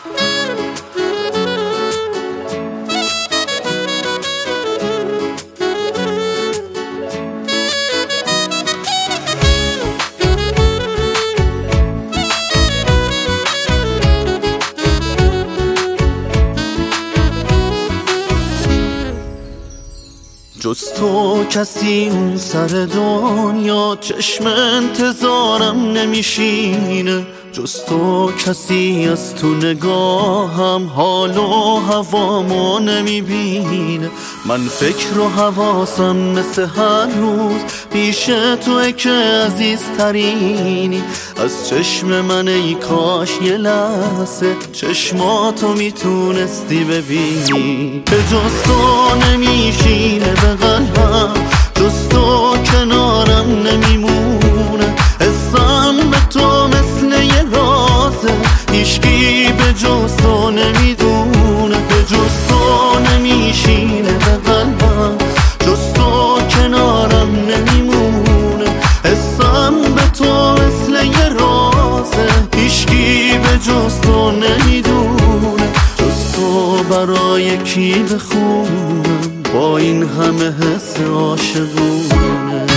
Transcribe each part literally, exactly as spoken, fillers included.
جز تو کسی اون سر دنیا چشم انتظارم نمیشینه، جز تو کسی از تو نگاهم حال و هوامو نمیبینه. من فکر و حواسم مثل هر روز پیش توئه که عزیزترینی. از چشم من ای کاش یه لحظه چشماتو میتونستی ببینی. به جز تو نمیشینه به قلبم، جز تو کنارم نمیمونه. حسم به تو مثل یه رازه، هیچکی به جز تو نمیدونه. به جز تو نمیشینه به قلبم، جز تو کنارم نمیمونه. حسم به تو مثل یه رازه، هیچکی به جز تو نمیدونه. جز تو برای کی بخونم با این همه حس عاشقونه.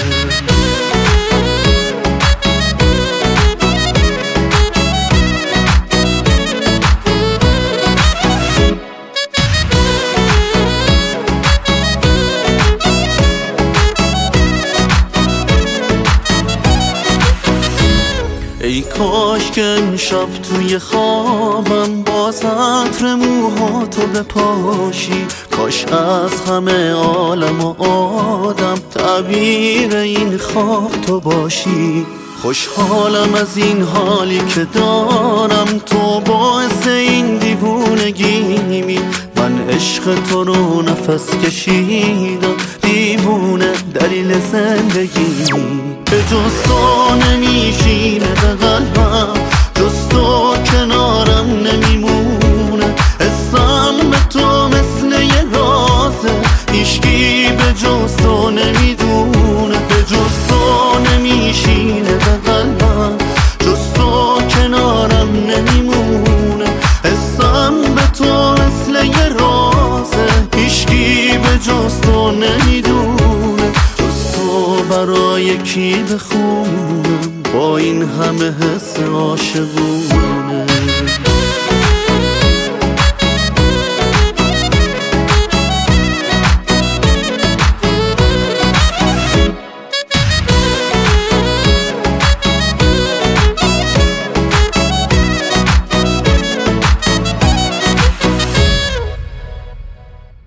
ای کاش که امشب توی خوابم باز عطر موهاتو بپاشی. کاش از همه عالم و آدم تعبیر این خواب تو باشی. خوشحالم از این حالی که دارم، تو باعث این دیوونگیمی. من عشق تو رو نفس کشیدم، دیوونه دلیل زندگیمی. به جز تو نمیشینه به قلبم، جز تو کنارم نمیمونه. حسم به تو مثل یه رازه، هیچکی به جز تو نمیدونه. به جز تو نمیشینه به قلبم، جز تو کنارم نمیمونه. حسم به تو مثل یه رازه، هیچکی به جز تو نمیدونه. جز تو برای کی بخونم با این همه حس عاشقونه.